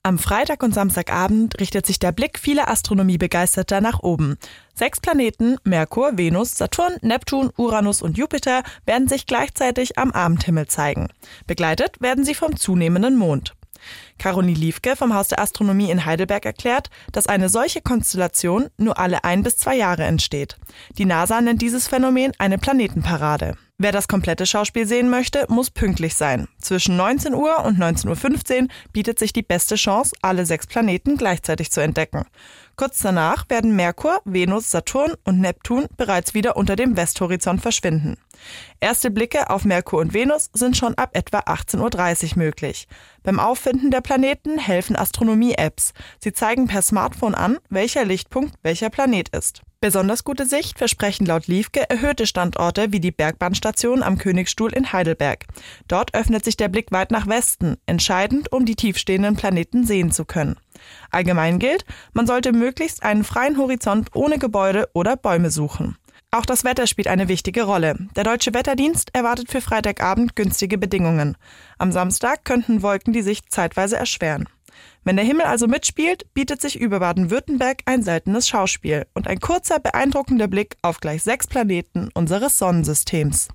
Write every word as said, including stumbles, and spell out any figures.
Am Freitag und Samstagabend richtet sich der Blick vieler Astronomiebegeisterter nach oben. Sechs Planeten, Merkur, Venus, Saturn, Neptun, Uranus und Jupiter, werden sich gleichzeitig am Abendhimmel zeigen. Begleitet werden sie vom zunehmenden Mond. Caroline Liefke vom Haus der Astronomie in Heidelberg erklärt, dass eine solche Konstellation nur alle ein bis zwei Jahre entsteht. Die NASA nennt dieses Phänomen eine Planetenparade. Wer das komplette Schauspiel sehen möchte, muss pünktlich sein. Zwischen neunzehn Uhr und neunzehn Uhr fünfzehn bietet sich die beste Chance, alle sechs Planeten gleichzeitig zu entdecken. Kurz danach werden Merkur, Venus, Saturn und Neptun bereits wieder unter dem Westhorizont verschwinden. Erste Blicke auf Merkur und Venus sind schon ab etwa achtzehn Uhr dreißig möglich. Beim Auffinden der Planeten helfen Astronomie-Apps. Sie zeigen per Smartphone an, welcher Lichtpunkt welcher Planet ist. Besonders gute Sicht versprechen laut Liefke erhöhte Standorte wie die Bergbahnstation am Königsstuhl in Heidelberg. Dort öffnet sich der Blick weit nach Westen, entscheidend, um die tiefstehenden Planeten sehen zu können. Allgemein gilt, man sollte möglichst einen freien Horizont ohne Gebäude oder Bäume suchen. Auch das Wetter spielt eine wichtige Rolle. Der Deutsche Wetterdienst erwartet für Freitagabend günstige Bedingungen. Am Samstag könnten Wolken die Sicht zeitweise erschweren. Wenn der Himmel also mitspielt, bietet sich über Baden-Württemberg ein seltenes Schauspiel und ein kurzer, beeindruckender Blick auf gleich sechs Planeten unseres Sonnensystems.